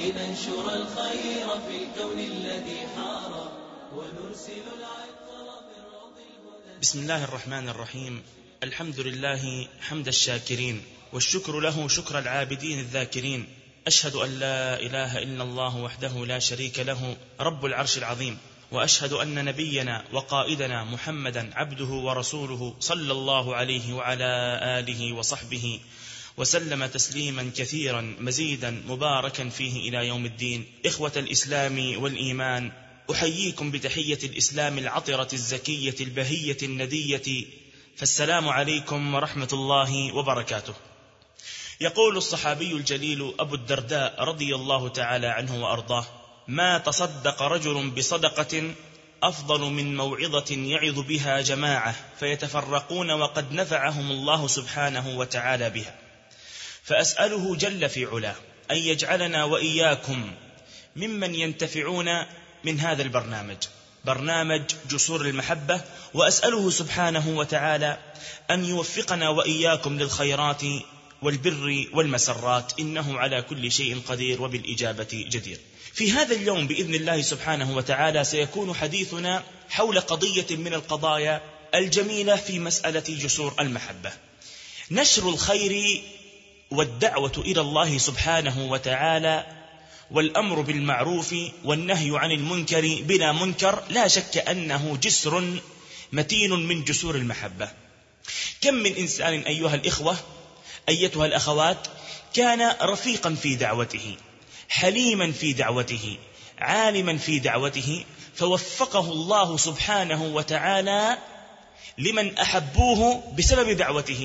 لننشر الخير في الكون الذي حار ونرسل العطر من روض الهدى. بسم الله الرحمن الرحيم. الحمد لله حمد الشاكرين، والشكر له شكر العابدين الذاكرين. أشهد أن لا إله إلا الله وحده لا شريك له رب العرش العظيم، وأشهد أن نبينا وقائدنا محمدا عبده ورسوله صلى الله عليه وعلى آله وصحبه وسلم تسليما كثيرا مزيدا مباركا فيه إلى يوم الدين. إخوة الإسلام والإيمان، أحييكم بتحية الإسلام العطرة الزكية البهية الندية، فالسلام عليكم ورحمة الله وبركاته. يقول الصحابي الجليل أبو الدرداء رضي الله تعالى عنه وأرضاه: ما تصدق رجل بصدقة أفضل من موعظة يعظ بها جماعة فيتفرقون وقد نفعهم الله سبحانه وتعالى بها. فأسأله جل في علاه أن يجعلنا وإياكم ممن ينتفعون من هذا البرنامج، برنامج جسور المحبة، وأسأله سبحانه وتعالى أن يوفقنا وإياكم للخيرات والبر والمسرات، إنه على كل شيء قدير وبالإجابة جدير. في هذا اليوم بإذن الله سبحانه وتعالى سيكون حديثنا حول قضية من القضايا الجميلة في مسألة جسور المحبة: نشر الخير والدعوة إلى الله سبحانه وتعالى، والأمر بالمعروف والنهي عن المنكر بلا منكر، لا شك أنه جسر متين من جسور المحبة. كم من إنسان أيها الإخوة أيتها الأخوات كان رفيقا في دعوته، حليما في دعوته، عالما في دعوته، فوفقه الله سبحانه وتعالى لمن أحبوه بسبب دعوته.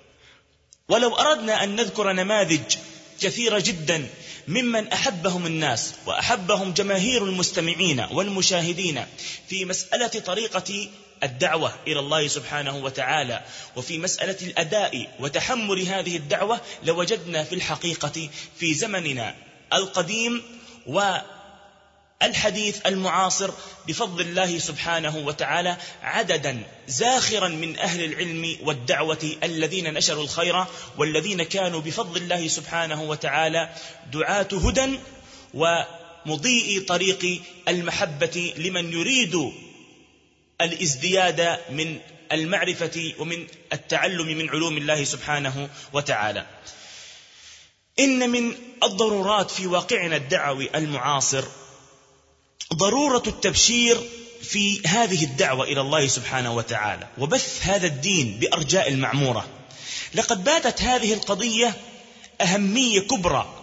ولو أردنا أن نذكر نماذج كثيرة جدا ممن أحبهم الناس وأحبهم جماهير المستمعين والمشاهدين في مسألة طريقة الدعوة إلى الله سبحانه وتعالى، وفي مسألة الأداء وتحمل هذه الدعوة، لوجدنا في الحقيقة في زمننا القديم والحديث المعاصر بفضل الله سبحانه وتعالى عددا زاخرا من أهل العلم والدعوة الذين نشروا الخير، والذين كانوا بفضل الله سبحانه وتعالى دعاة هدى ومضيء طريق المحبة لمن يريد الازدياد من المعرفة ومن التعلم من علوم الله سبحانه وتعالى. إن من الضرورات في واقعنا الدعوي المعاصر ضرورة التبشير في هذه الدعوة إلى الله سبحانه وتعالى وبث هذا الدين بأرجاء المعمورة. لقد باتت هذه القضية أهمية كبرى،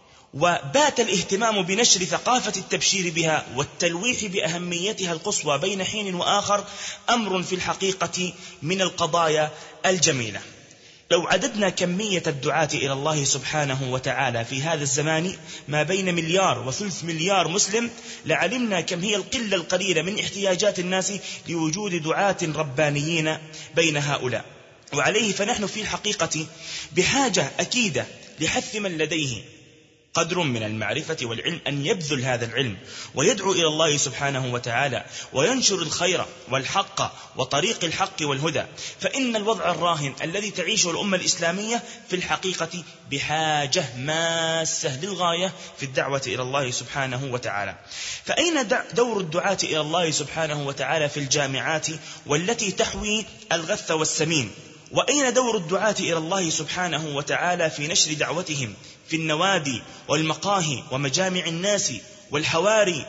وبات الاهتمام بنشر ثقافة التبشير بها والتلويح بأهميتها القصوى بين حين وآخر أمر في الحقيقة من القضايا الجميلة. لو عددنا كمية الدعاة إلى الله سبحانه وتعالى في هذا الزمان ما بين 1 مليار و3 مليار مسلم، لعلمنا كم هي القلة القليلة من احتياجات الناس لوجود دعاة ربانيين بين هؤلاء. وعليه فنحن في الحقيقة بحاجة أكيدة لحث من لديه قدر من المعرفة والعلم أن يبذل هذا العلم ويدعو إلى الله سبحانه وتعالى وينشر الخير والحق وطريق الحق والهدى. فإن الوضع الراهن الذي تعيشه الأمة الإسلامية في الحقيقة بحاجة ماسة للغاية في الدعوة إلى الله سبحانه وتعالى. فأين دور الدعاة إلى الله سبحانه وتعالى في الجامعات والتي تحوي الغث والسمين؟ وأين دور الدعاة إلى الله سبحانه وتعالى في نشر دعوتهم في النوادي والمقاهي ومجامع الناس والحواري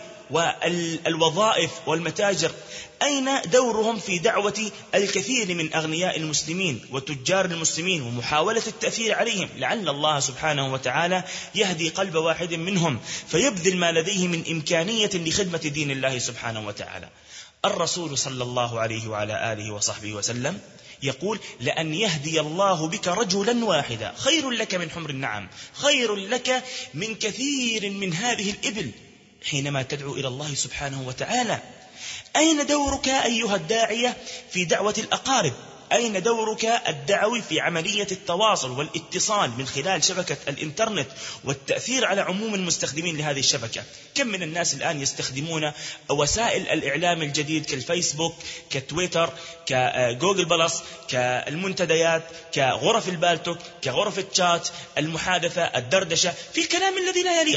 والوظائف والمتاجر؟ أين دورهم في دعوة الكثير من أغنياء المسلمين وتجار المسلمين ومحاولة التأثير عليهم؟ لعل الله سبحانه وتعالى يهدي قلب واحد منهم فيبذل ما لديه من إمكانية لخدمة دين الله سبحانه وتعالى. الرسول صلى الله عليه وعلى آله وصحبه وسلم يقول: لأن يهدي الله بك رجلا واحدا خير لك من حمر النعم، خير لك من كثير من هذه الإبل حينما تدعو إلى الله سبحانه وتعالى. أين دورك أيها الداعية في دعوة الأقارب؟ أين دورك الدعوي في عملية التواصل والاتصال من خلال شبكة الإنترنت والتأثير على عموم المستخدمين لهذه الشبكة؟ كم من الناس الآن يستخدمون وسائل الإعلام الجديد كالفيسبوك، كتويتر، كجوجل بلس، كالمنتديات، كغرف البالتوك، كغرف الشات، المحادثة، الدردشة في كلام الذي لا يليق.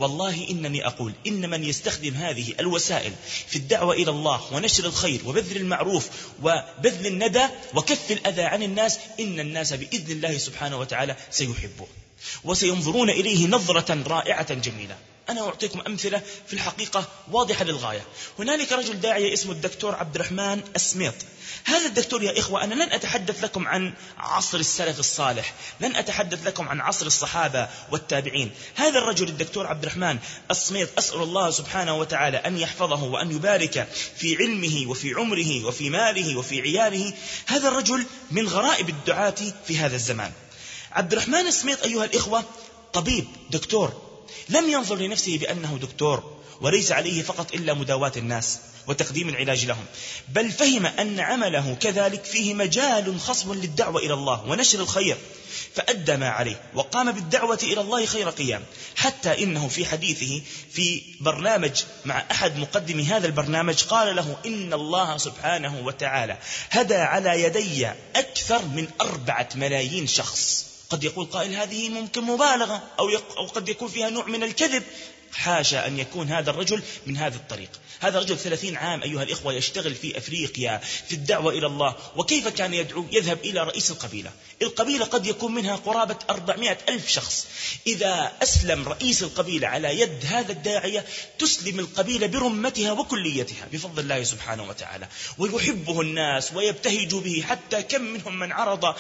والله إنني أقول إن من يستخدم هذه الوسائل في الدعوة إلى الله ونشر الخير وبذل المعروف وبذل الندى وكف الأذى عن الناس، إن الناس بإذن الله سبحانه وتعالى سيحبوه وسينظرون إليه نظرة رائعة جميلة. أنا أعطيكم أمثلة في الحقيقة واضحة للغاية. هنالك رجل داعية اسمه الدكتور عبد الرحمن السميط. هذا الدكتور يا إخوة، أنا لن أتحدث لكم عن عصر السلف الصالح، لن أتحدث لكم عن عصر الصحابة والتابعين. هذا الرجل الدكتور عبد الرحمن السميط، أسأل الله سبحانه وتعالى أن يحفظه وأن يبارك في علمه وفي عمره وفي ماله وفي عياله. هذا الرجل من غرائب الدعاة في هذا الزمان. عبد الرحمن السميط أيها الإخوة طبيب دكتور، لم ينظر لنفسه بأنه دكتور وليس عليه فقط إلا مداواة الناس وتقديم العلاج لهم، بل فهم أن عمله كذلك فيه مجال خصب للدعوة إلى الله ونشر الخير، فأدى ما عليه وقام بالدعوة إلى الله خير قيام، حتى إنه في حديثه في برنامج مع أحد مقدمي هذا البرنامج قال له إن الله سبحانه وتعالى هدى على يدي أكثر من 4 ملايين شخص. قد يقول قائل هذه ممكن مبالغة أو قد يكون فيها نوع من الكذب. حاشا أن يكون هذا الرجل من هذا الطريق. هذا رجل 30 عام أيها الإخوة يشتغل في أفريقيا في الدعوة إلى الله. وكيف كان يدعو؟ يذهب إلى رئيس القبيلة قد يكون منها قرابة 400,000 شخص. إذا أسلم رئيس القبيلة على يد هذا الداعية تسلم القبيلة برمتها وكليتها بفضل الله سبحانه وتعالى، ويحبه الناس ويبتهجوا به، حتى كم منهم من عرض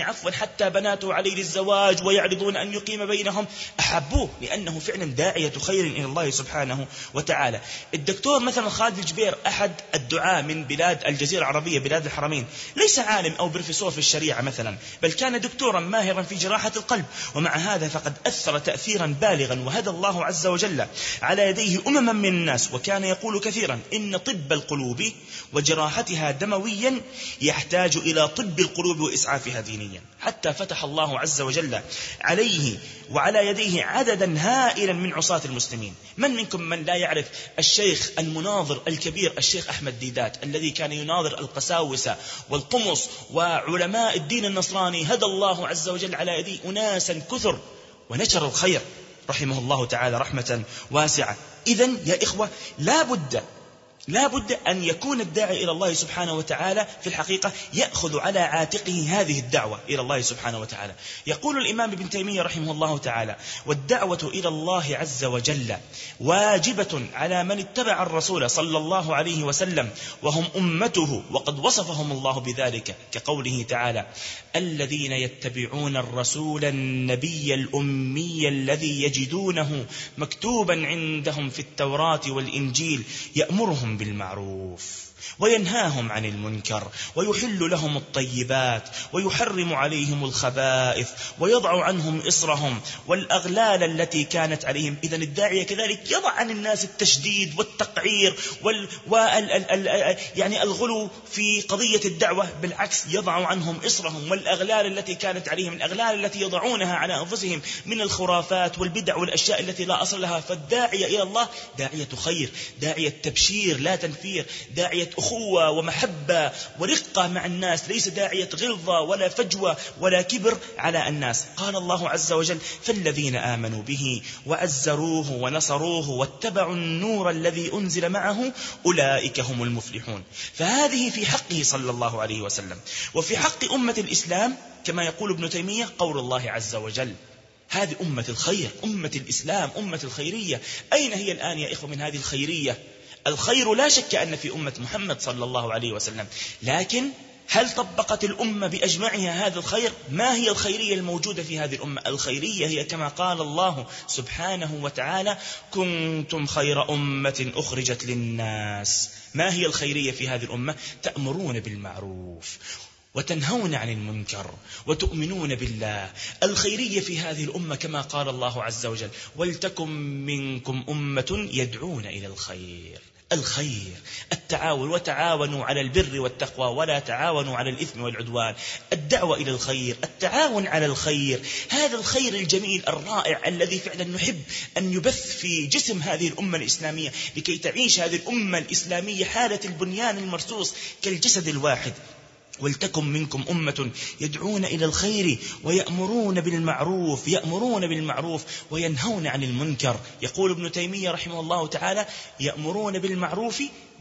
حتى بناته عليه للزواج ويعرضون أن يقيم بينهم، أحبوه لأنه فعلا داعية خير إلى الله سبحانه وتعالى. الدكتور مثلا خالد الجبير أحد الدعاة من بلاد الجزيرة العربية بلاد الحرمين، ليس عالم أو بروفيسور في الشريعة مثلا، بل كان دكتورا ماهرا في جراحة القلب، ومع هذا فقد أثر تأثيرا بالغا وهدى الله عز وجل على يديه أمما من الناس. وكان يقول كثيرا إن طب القلوب وجراحتها دمويا يحتاج إلى طب القلوب وإسعافها دينيا، حتى فتح الله عز وجل عليه وعلى يديه عددا هائلا من عصاة المسلمين. من منكم من لا يعرف الشيخ المناظر الكبير الشيخ أحمد ديدات الذي كان يناظر القساوسة والقمص وعلماء الدين النصراني؟ هدى الله عز وجل على يديه أناسا كثر ونشر الخير رحمه الله تعالى رحمة واسعة. إذن يا إخوة لا بد أن يكون الداعي إلى الله سبحانه وتعالى في الحقيقة يأخذ على عاتقه هذه الدعوة إلى الله سبحانه وتعالى. يقول الإمام ابن تيمية رحمه الله تعالى: والدعوة إلى الله عز وجل واجبة على من اتبع الرسول صلى الله عليه وسلم وهم أمته، وقد وصفهم الله بذلك كقوله تعالى: الذين يتبعون الرسول النبي الأمي الذي يجدونه مكتوبا عندهم في التوراة والإنجيل يأمرهم بالمعروف وينهاهم عن المنكر ويحل لهم الطيبات ويحرم عليهم الخبائث ويضع عنهم إصرهم والأغلال التي كانت عليهم. إذن الداعية كذلك يضع عن الناس التشديد والتقعير يعني الغلو في قضية الدعوة، بالعكس يضع عنهم إصرهم والأغلال التي كانت عليهم، الأغلال التي يضعونها على أنفسهم من الخرافات والبدع والأشياء التي لا أصل لها. فالداعية إلى الله داعية خير، داعية تبشير لا تنفير، داعية أخوة ومحبة ورقة مع الناس، ليس داعية غلظة ولا فجوة ولا كبر على الناس. قال الله عز وجل: فالذين آمنوا به وعزروه ونصروه واتبعوا النور الذي أنزل معه أولئك هم المفلحون. فهذه في حقه صلى الله عليه وسلم. وفي حق أمة الإسلام كما يقول ابن تيمية قول الله عز وجل: هذه أمة الخير، أمة الإسلام، أمة الخيرية. أين هي الآن يا إخوة من هذه الخيرية؟ الخير لا شك أن في أمة محمد صلى الله عليه وسلم، لكن هل طبقت الأمة بأجمعها هذا الخير؟ ما هي الخيرية الموجودة في هذه الأمة؟ الخيرية هي كما قال الله سبحانه وتعالى: كنتم خير أمة أخرجت للناس. ما هي الخيرية في هذه الأمة؟ تأمرون بالمعروف وتنهون عن المنكر وتؤمنون بالله. الخيرية في هذه الأمة كما قال الله عز وجل: ولتكن منكم أمة يدعون إلى الخير. الخير التعاون، وتعاونوا على البر والتقوى ولا تعاونوا على الإثم والعدوان. الدعوة إلى الخير، التعاون على الخير، هذا الخير الجميل الرائع الذي فعلا نحب أن يبث في جسم هذه الأمة الإسلامية لكي تعيش هذه الأمة الإسلامية حالة البنيان المرصوص كالجسد الواحد. ولتكن منكم أمة يدعون إلى الخير ويأمرون بالمعروف وينهون عن المنكر. يقول ابن تيمية رحمه الله تعالى: يأمرون بالمعروف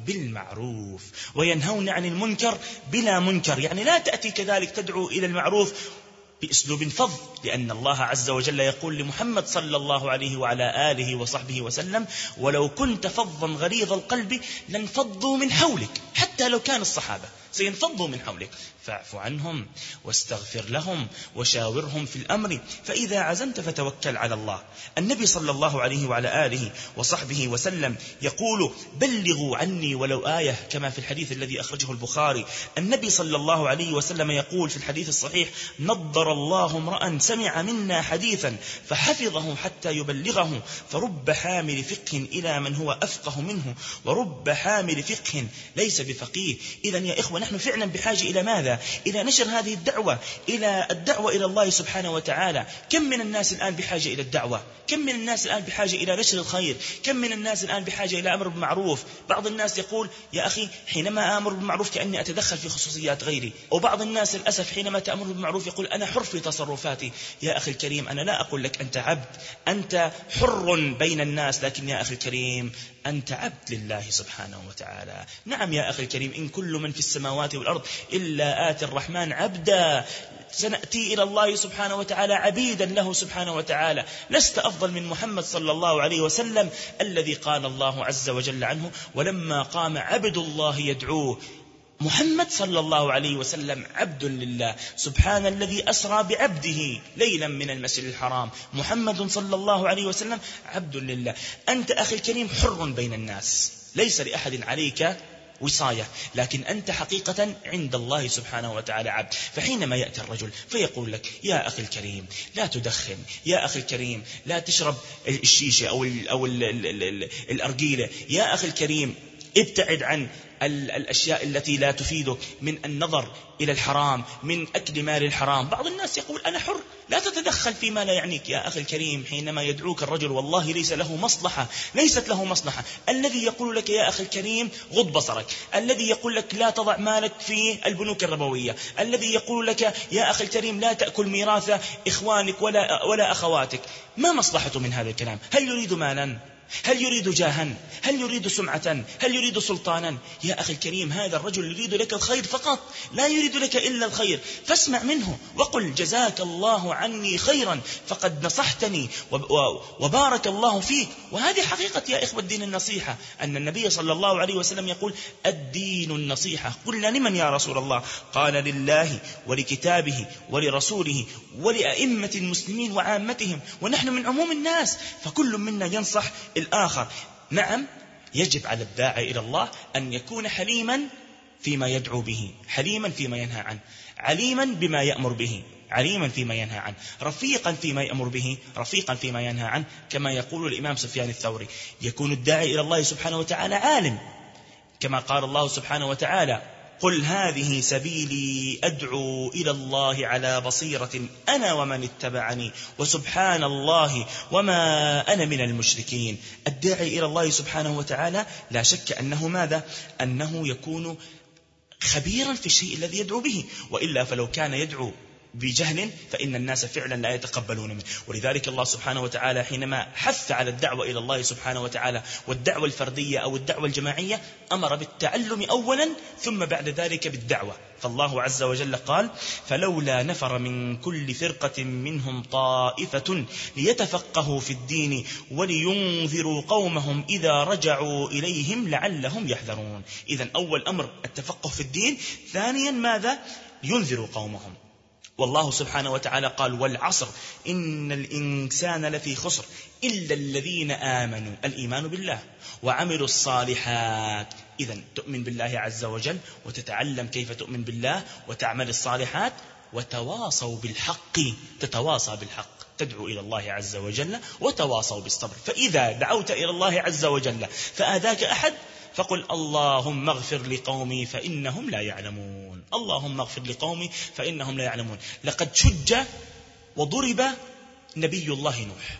وينهون عن المنكر بلا منكر. يعني لا تأتي كذلك تدعو إلى المعروف بأسلوب فظ، لأن الله عز وجل يقول لمحمد صلى الله عليه وعلى آله وصحبه وسلم: ولو كنت فظا غليظ القلب لانفضوا من حولك. حتى لو كان الصحابة سينفضوا من حولك، فاعف عنهم واستغفر لهم وشاورهم في الأمر فإذا عزمت فتوكل على الله. النبي صلى الله عليه وعلى آله وصحبه وسلم يقول: بلغوا عني ولو آية، كما في الحديث الذي أخرجه البخاري. النبي صلى الله عليه وسلم يقول في الحديث الصحيح: نضر الله امرأ سمع منا حديثا فحفظه حتى يبلغه، فرب حامل فقه إلى من هو أفقه منه، ورب حامل فقه ليس بفقيه. إذن يا إخوة، نحن فعلا بحاجة إلى ماذا؟ إلى نشر هذه الدعوة، إلى الدعوة إلى الله سبحانه وتعالى. كم من الناس الآن بحاجة إلى الدعوة؟ كم من الناس الآن بحاجة إلى نشر الخير؟ كم من الناس الآن بحاجة إلى أمر بالمعروف؟ بعض الناس يقول: يا أخي، حينما أمر بالمعروف كأني أتدخل في خصوصيات غيري. وبعض الناس للأسف حينما تأمر بالمعروف يقول: أنا حر في تصرفاتي. يا أخي الكريم، أنا لا أقول لك أنت عبد، أنت حر بين الناس، لكن يا أخي الكريم أنت عبد لله سبحانه وتعالى. نعم يا أخي الكريم، إن كل من في السماوات والأرض إلا آتي الرحمن عبدا. سنأتي إلى الله سبحانه وتعالى عبيدا له سبحانه وتعالى. لست أفضل من محمد صلى الله عليه وسلم الذي قال الله عز وجل عنه: ولما قام عبد الله يدعوه. محمد صلى الله عليه وسلم عبد لله. سبحان الذي أسرى بعبده ليلا من المسجد الحرام. محمد صلى الله عليه وسلم عبد لله. أنت أخي الكريم حر بين الناس، ليس لأحد عليك وصاية، لكن أنت حقيقة عند الله سبحانه وتعالى عبد. فحينما يأتي الرجل فيقول لك: يا أخي الكريم لا تدخن، يا أخي الكريم لا تشرب الشيشة أو الأرجيلة، يا أخي الكريم ابتعد عن الأشياء التي لا تفيدك، من النظر إلى الحرام، من أكل مال الحرام. بعض الناس يقول: أنا حر، لا تتدخل فيما لا يعنيك. يا أخي الكريم، حينما يدعوك الرجل والله ليس له مصلحة، ليست له مصلحة. الذي يقول لك يا أخي الكريم غض بصرك، الذي يقول لك لا تضع مالك في البنوك الربوية، الذي يقول لك يا أخي الكريم لا تأكل ميراث إخوانك ولا أخواتك، ما مصلحته من هذا الكلام؟ هل يريد مالا؟ هل يريد جاها؟ هل يريد سمعة؟ هل يريد سلطانا؟ يا أخي الكريم، هذا الرجل يريد لك الخير فقط، لا يريد لك إلا الخير. فاسمع منه وقل: جزاك الله عني خيرا فقد نصحتني وبارك الله فيك. وهذه حقيقة يا إخوة الدين النصيحة، أن النبي صلى الله عليه وسلم يقول: الدين النصيحة. قلنا: لمن يا رسول الله؟ قال: لله ولكتابه ولرسوله ولأئمة المسلمين وعامتهم. ونحن من عموم الناس، فكل منا ينصح الآخر. نعم، يجب على الداعي إلى الله أن يكون حليما فيما يدعو به، حليما فيما ينهى عنه، عليما بما يأمر به، عليما فيما ينهى عنه، رفيقا فيما يأمر به، رفيقا فيما ينهى عنه. كما يقول الإمام سفيان الثوري: يكون الداعي إلى الله سبحانه وتعالى عالم، كما قال الله سبحانه وتعالى: قل هذه سبيلي أدعو إلى الله على بصيرة أنا ومن اتبعني وسبحان الله وما أنا من المشركين. الداعي إلى الله سبحانه وتعالى لا شك أنه ماذا؟ أنه يكون خبيرا في الشيء الذي يدعو به، وإلا فلو كان يدعو بجهل فإن الناس فعلا لا يتقبلون منه. ولذلك الله سبحانه وتعالى حينما حث على الدعوة إلى الله سبحانه وتعالى والدعوة الفردية أو الدعوة الجماعية أمر بالتعلم أولا ثم بعد ذلك بالدعوة. فالله عز وجل قال: فلولا نفر من كل فرقة منهم طائفة ليتفقهوا في الدين ولينذروا قومهم إذا رجعوا إليهم لعلهم يحذرون. إذن أول أمر التفقه في الدين، ثانيا ماذا؟ ينذروا قومهم. والله سبحانه وتعالى قال: والعصر إن الإنسان لفي خسر إلا الذين آمنوا، الإيمان بالله، وعملوا الصالحات. إذن تؤمن بالله عز وجل وتتعلم كيف تؤمن بالله وتعمل الصالحات، وتواصوا بالحق، تتواصى بالحق، تدعو إلى الله عز وجل وتواصوا بالصبر. فإذا دعوت إلى الله عز وجل فآذاك أحد فقل: اللهم اغفر لقومي فإنهم لا يعلمون، اللهم اغفر لقومي فإنهم لا يعلمون. لقد شج وضرب نبي الله نوح،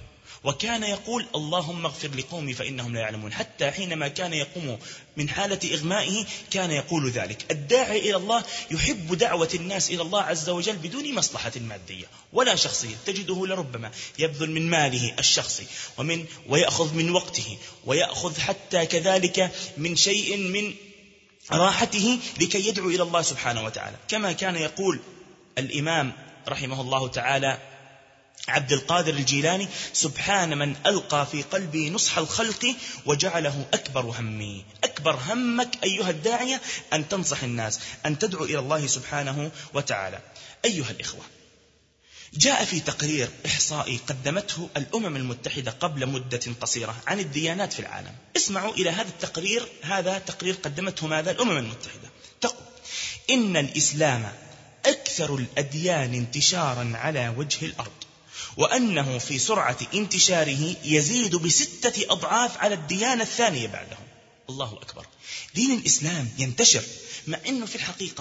وكان يقول اللهم اغفر لقومي فإنهم لا يعلمون، حتى حينما كان يقوم من حالة إغمائه كان يقول ذلك. الداعي إلى الله يحب دعوة الناس إلى الله عز وجل بدون مصلحة مادية ولا شخصية، تجده لربما يبذل من ماله الشخصي ويأخذ من وقته، ويأخذ حتى كذلك من شيء من راحته لكي يدعو إلى الله سبحانه وتعالى، كما كان يقول الإمام رحمه الله تعالى عبد القادر الجيلاني: سبحان من ألقى في قلبي نصح الخلق وجعله أكبر همي. أكبر همك أيها الداعية أن تنصح الناس، أن تدعو إلى الله سبحانه وتعالى. أيها الإخوة، جاء في تقرير إحصائي قدمته الأمم المتحدة قبل مدة قصيرة عن الديانات في العالم. اسمعوا إلى هذا التقرير. هذا تقرير قدمته ماذا؟ الأمم المتحدة. تقول: إن الإسلام أكثر الأديان انتشارا على وجه الأرض، وأنه في سرعة انتشاره يزيد ب6 أضعاف على الديانة الثانية بعده. الله أكبر. دين الإسلام ينتشر، مع أنه في الحقيقة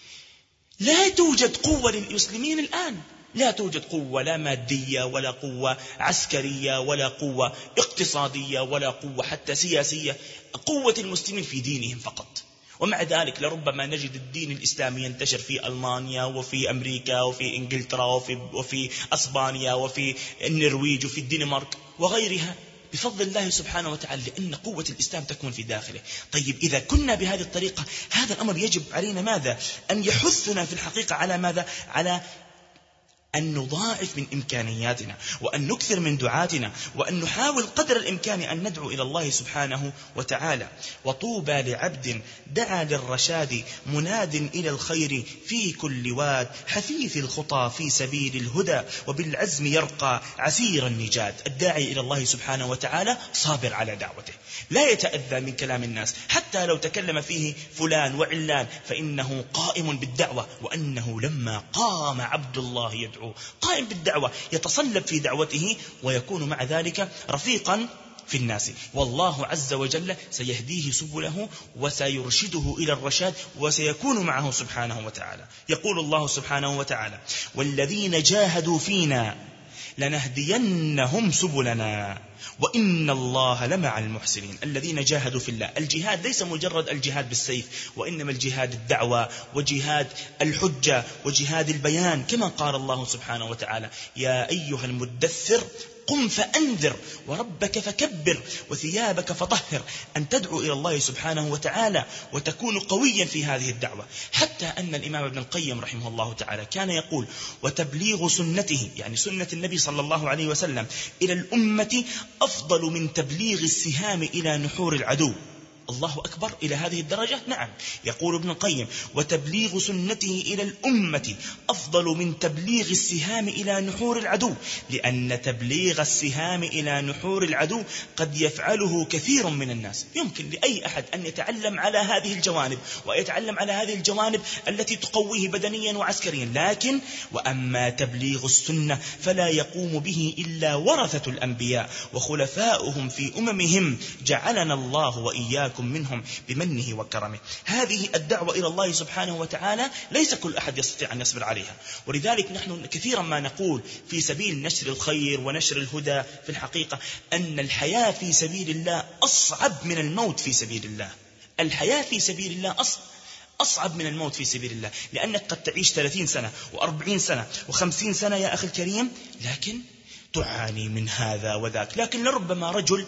لا توجد قوة للمسلمين الآن. لا توجد قوة، لا مادية ولا قوة عسكرية ولا قوة اقتصادية ولا قوة حتى سياسية. قوة المسلمين في دينهم فقط. ومع ذلك لربما نجد الدين الإسلامي ينتشر في ألمانيا وفي أمريكا وفي إنجلترا وفي أسبانيا وفي النرويج وفي الدنمارك وغيرها، بفضل الله سبحانه وتعالى، لأن قوة الإسلام تكمن في داخله. طيب إذا كنا بهذه الطريقة، هذا الأمر يجب علينا ماذا؟ أن يحثنا في الحقيقة على ماذا؟ على أن نضاعف من إمكانياتنا، وأن نكثر من دعاتنا، وأن نحاول قدر الإمكان أن ندعو إلى الله سبحانه وتعالى. وطوبى لعبد دعا للرشاد مناد إلى الخير في كل واد، حثيث الخطى في سبيل الهدى وبالعزم يرقى عسير النجاة. الداعي إلى الله سبحانه وتعالى صابر على دعوته، لا يتأذى من كلام الناس حتى لو تكلم فيه فلان وعلان، فإنه قائم بالدعوة. وأنه لما قام عبد الله يدعو، قائم بالدعوة، يتصلب في دعوته، ويكون مع ذلك رفيقا في الناس. والله عز وجل سيهديه سبله وسيرشده إلى الرشاد، وسيكون معه سبحانه وتعالى. يقول الله سبحانه وتعالى: والذين جاهدوا فينا لنهدينهم سبلنا وإن الله لمع المحسنين. الذين جاهدوا في الله. الجهاد ليس مجرد الجهاد بالسيف، وإنما الجهاد الدعوة، وجهاد الحجة، وجهاد البيان، كما قال الله سبحانه وتعالى: يا أيها المدثر قم فأنذر وربك فكبر وثيابك فطهر. أن تدعو إلى الله سبحانه وتعالى وتكون قويا في هذه الدعوة. حتى أن الإمام ابن القيم رحمه الله تعالى كان يقول: وتبليغ سنته، يعني سنة النبي صلى الله عليه وسلم، إلى الأمة أفضل من تبليغ السهام إلى نحور العدو. الله أكبر، إلى هذه الدرجة. نعم، يقول ابن القيم: وتبليغ سنته إلى الأمة أفضل من تبليغ السهام إلى نحور العدو، لأن تبليغ السهام إلى نحور العدو قد يفعله كثير من الناس. يمكن لأي أحد أن يتعلم على هذه الجوانب، ويتعلم على هذه الجوانب التي تقويه بدنيا وعسكريا، لكن وأما تبليغ السنة فلا يقوم به إلا ورثة الأنبياء وخلفاؤهم في أممهم، جعلنا الله وإياكم منهم بمنه وكرمه. هذه الدعوة إلى الله سبحانه وتعالى ليس كل أحد يستطيع أن يصبر عليها، ولذلك نحن كثيرا ما نقول في سبيل نشر الخير ونشر الهدى في الحقيقة أن الحياة في سبيل الله أصعب من الموت في سبيل الله. الحياة في سبيل الله أصعب من الموت في سبيل الله، لأنك قد تعيش 30 سنة و40 سنة و50 سنة يا أخي الكريم، لكن تعاني من هذا وذاك. لكن لربما رجل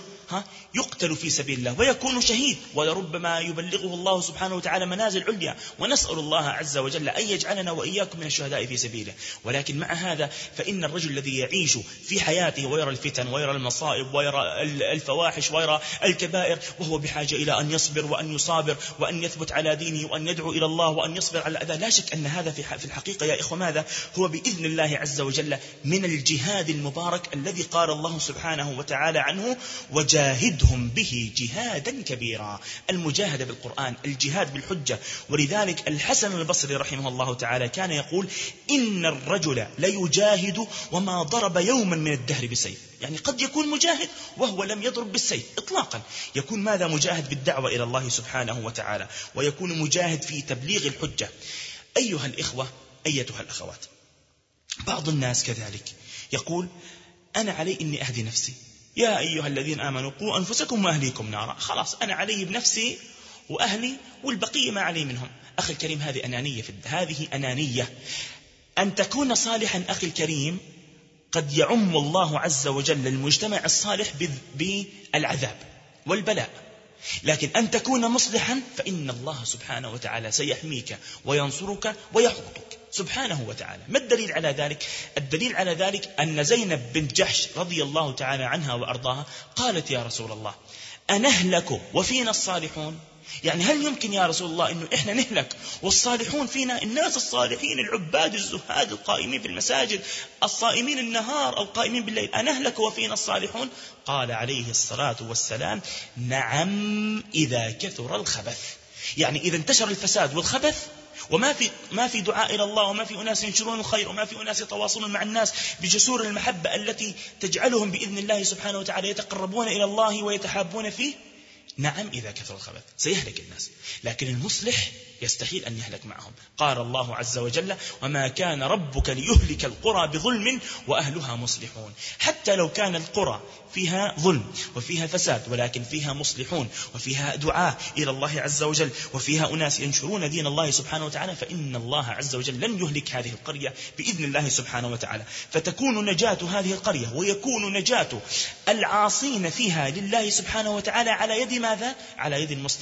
يقتل في سبيل الله ويكون شهيد، ولربما يبلغه الله سبحانه وتعالى منازل عليا، ونسأل الله عز وجل أن يجعلنا وإياكم من الشهداء في سبيله. ولكن مع هذا فإن الرجل الذي يعيش في حياته ويرى الفتن ويرى المصائب ويرى الفواحش ويرى الكبائر، وهو بحاجة إلى أن يصبر وأن يصابر وأن يثبت على دينه وأن يدعو إلى الله وأن يصبر على الأذى، لا شك أن هذا في الحقيقة يا إخوة ماذا؟ هو بإذن الله عز وجل من الجهاد المبارك الذي قال الله سبحانه وتعالى عنه: وجاهدهم به جهادا كبيرا. المجاهدة بالقرآن، الجهاد بالحجة. ولذلك الحسن البصري رحمه الله تعالى كان يقول: إن الرجل ليجاهد وما ضرب يوما من الدهر بسيف. يعني قد يكون مجاهد وهو لم يضرب بالسيف إطلاقا، يكون ماذا؟ مجاهد بالدعوة إلى الله سبحانه وتعالى، ويكون مجاهد في تبليغ الحجة. أيها الإخوة، أيتها الأخوات، بعض الناس كذلك يقول: أنا علي إني أهدي نفسي. يا أيها الذين آمنوا قوا أنفسكم وأهليكم نارا. خلاص أنا علي بنفسي وأهلي والبقية ما علي منهم. أخي الكريم هذه أنانية هذه أنانية. أن تكون صالحا أخي الكريم قد يعم الله عز وجل المجتمع الصالح بالعذاب والبلاء، لكن أن تكون مصلحا فإن الله سبحانه وتعالى سيحميك وينصرك ويحوطك سبحانه وتعالى. ما الدليل على ذلك؟ الدليل على ذلك أن زينب بنت جحش رضي الله تعالى عنها وأرضاها قالت يا رسول الله أنهلك وفينا الصالحون؟ يعني هل يمكن يا رسول الله أنه إحنا نهلك والصالحون فينا؟ الناس الصالحين العباد الزهاد القائمين في المساجد الصائمين النهار أو قائمين بالليل، أنهلك وفينا الصالحون؟ قال عليه الصلاة والسلام نعم إذا كثر الخبث. يعني إذا انتشر الفساد والخبث وما في دعاء إلى الله وما في أناس ينشرون الخير وما في أناس يتواصلون مع الناس بجسور المحبة التي تجعلهم بإذن الله سبحانه وتعالى يتقربون إلى الله ويتحابون فيه، نعم إذا كثر الخبث سيهلك الناس. لكن المصلح يستحيل أن يهلك معهم. قال الله عز وجل وما كان ربك ليهلك القرى بظلم وأهلها مصلحون. حتى لو كان القرى فيها ظلم وفيها فساد ولكن فيها مصلحون وفيها دعاء إلى الله عز وجل وفيها أناس ينشرون دين الله سبحانه وتعالى، فإن الله عز وجل لن يهلك هذه القرية بإذن الله سبحانه وتعالى. فتكون نجاة هذه القرية ويكون نجاة العاصين فيها لله سبحانه وتعالى على يد ماذا؟ على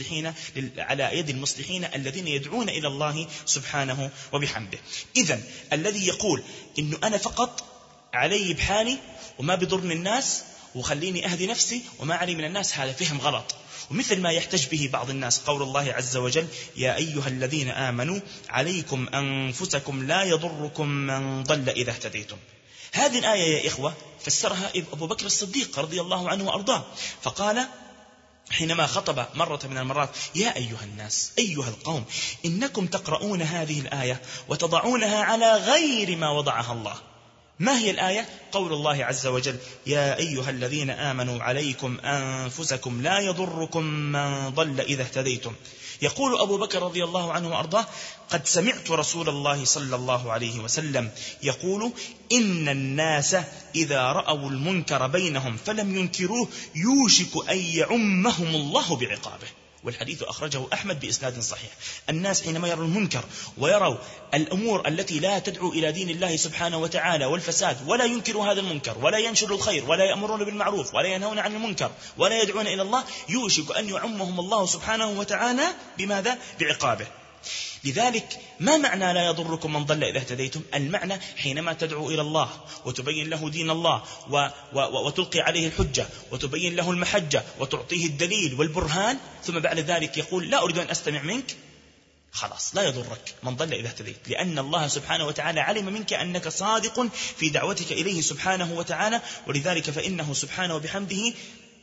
يد المصلحين الذين يدعون إلى الله سبحانه وبحمده. إذن الذي يقول إنه أنا فقط علي بحالي وما بضرني الناس وخليني أهدي نفسي وما علي من الناس، هذا فهم غلط. ومثل ما يحتج به بعض الناس قول الله عز وجل يا أيها الذين آمنوا عليكم أنفسكم لا يضركم من ضل إذا اهتديتم. هذه الآية يا إخوة فسرها أبو بكر الصديق رضي الله عنه وأرضاه، فقال حينما خطب مرة من المرات يا أيها الناس أيها القوم إنكم تقرؤون هذه الآية وتضعونها على غير ما وضعها الله. ما هي الآية؟ قول الله عز وجل يا أيها الذين آمنوا عليكم أنفسكم لا يضركم من ضل إذا اهتديتم. يقول أبو بكر رضي الله عنه وأرضاه قد سمعت رسول الله صلى الله عليه وسلم يقول إن الناس إذا رأوا المنكر بينهم فلم ينكروه يوشك أن يعمهم الله بعقابه. والحديث أخرجه أحمد بإسناد صحيح. الناس حينما يروا المنكر ويروا الأمور التي لا تدعو إلى دين الله سبحانه وتعالى والفساد ولا ينكروا هذا المنكر ولا ينشروا الخير ولا يأمرون بالمعروف ولا ينهون عن المنكر ولا يدعون إلى الله، يوشك أن يعمهم الله سبحانه وتعالى بماذا؟ بعقابه. لذلك ما معنى لا يضركم من ضل إذا اهتديتم؟ المعنى حينما تدعو إلى الله وتبين له دين الله وتلقي عليه الحجة وتبين له المحجة وتعطيه الدليل والبرهان ثم بعد ذلك يقول لا أريد أن أستمع منك، خلاص لا يضرك من ضل إذا اهتديت، لأن الله سبحانه وتعالى علم منك أنك صادق في دعوتك إليه سبحانه وتعالى، ولذلك فإنه سبحانه وبحمده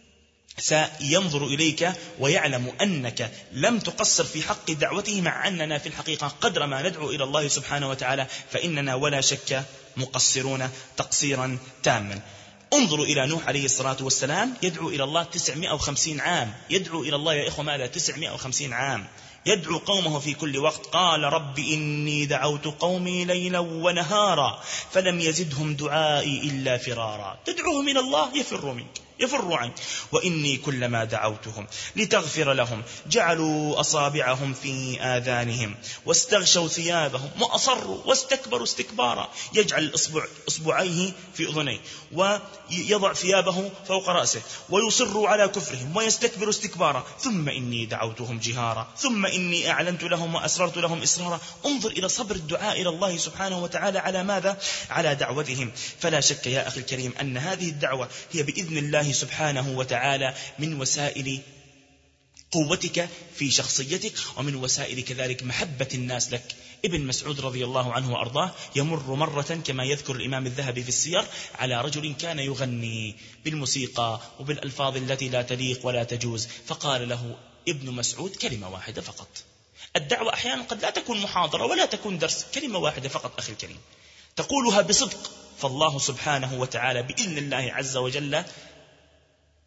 سينظر إليك ويعلم أنك لم تقصر في حق دعوته، مع أننا في الحقيقة قدر ما ندعو إلى الله سبحانه وتعالى فإننا ولا شك مقصرون تقصيرا تاما. انظروا إلى نوح عليه الصلاة والسلام يدعو إلى الله 950 عام، يدعو إلى الله يا إخوة ماذا؟ 950 عام يدعو قومه في كل وقت. قال رب إني دعوت قومي ليلا ونهارا فلم يزدهم دعائي إلا فرارا. تدعوهم إلى الله يفروا منك يفروا عنك. وإني كلما دعوتهم لتغفر لهم جعلوا أصابعهم في آذانهم واستغشوا ثيابهم وأصروا واستكبروا استكبارا. يجعل إصبعيه في أذنيه ويضع ثيابه فوق رأسه ويصروا على كفرهم ويستكبروا استكبارا. ثم إني دعوتهم جهارا ثم إني أعلنت لهم وأسررت لهم إسرارا. انظر إلى صبر الدعاء إلى الله سبحانه وتعالى على ماذا؟ على دعوتهم. فلا شك يا أخي الكريم أن هذه الدعوة هي بإذن الله سبحانه وتعالى من وسائل قوتك في شخصيتك ومن وسائل كذلك محبة الناس لك. ابن مسعود رضي الله عنه وأرضاه يمر مرة كما يذكر الإمام الذهبي في السير على رجل كان يغني بالموسيقى وبالألفاظ التي لا تليق ولا تجوز، فقال له ابن مسعود كلمة واحدة فقط. الدعوة أحيانا قد لا تكون محاضرة ولا تكون درس، كلمة واحدة فقط أخي الكريم تقولها بصدق، فالله سبحانه وتعالى بإذن الله عز وجل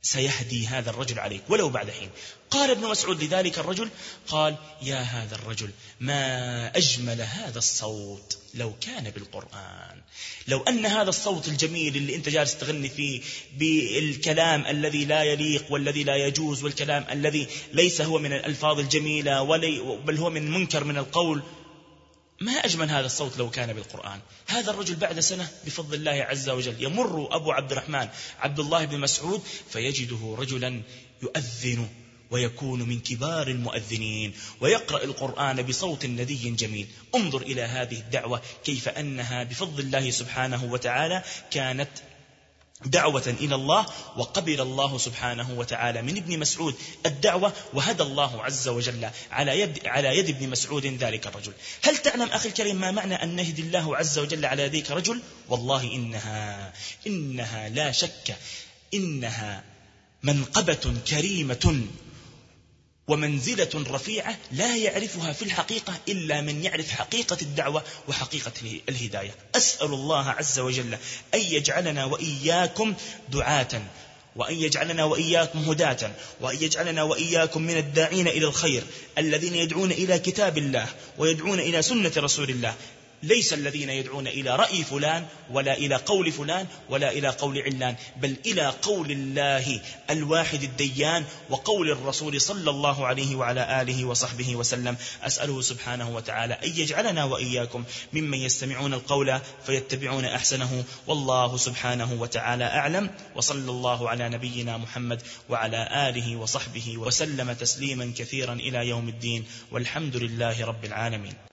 سيهدي هذا الرجل عليك ولو بعد حين. قال ابن مسعود لذلك الرجل، قال: يا هذا الرجل، ما أجمل هذا الصوت لو كان بالقرآن. لو أن هذا الصوت الجميل اللي أنت جالس تغني فيه بالكلام الذي لا يليق والذي لا يجوز والكلام الذي ليس هو من الألفاظ الجميلة بل هو من منكر من القول، ما أجمل هذا الصوت لو كان بالقرآن. هذا الرجل بعد سنة بفضل الله عز وجل يمر أبو عبد الرحمن عبد الله بن مسعود فيجده رجلا يؤذن ويكون من كبار المؤذنين ويقرأ القرآن بصوت ندي جميل. انظر إلى هذه الدعوة كيف أنها بفضل الله سبحانه وتعالى كانت دعوة إلى الله، وقبل الله سبحانه وتعالى من ابن مسعود الدعوة، وهدى الله عز وجل على يد ابن مسعود ذلك الرجل. هل تعلم أخي الكريم ما معنى أن يهدي الله عز وجل على يديك رجل؟ والله إنها لا شك إنها منقبة كريمة ومنزلة رفيعة لا يعرفها في الحقيقة إلا من يعرف حقيقة الدعوة وحقيقة الهداية. أسأل الله عز وجل أن يجعلنا وإياكم دعاة، وأن يجعلنا وإياكم هداة، وأن يجعلنا وإياكم من الداعين إلى الخير الذين يدعون إلى كتاب الله ويدعون إلى سنة رسول الله، ليس الذين يدعون إلى رأي فلان ولا إلى قول فلان ولا إلى قول علان، بل إلى قول الله الواحد الديان وقول الرسول صلى الله عليه وعلى آله وصحبه وسلم. أسأله سبحانه وتعالى أن يجعلنا وإياكم ممن يستمعون القول فيتبعون أحسنه، والله سبحانه وتعالى أعلم، وصلى الله على نبينا محمد وعلى آله وصحبه وسلم تسليما كثيرا إلى يوم الدين، والحمد لله رب العالمين.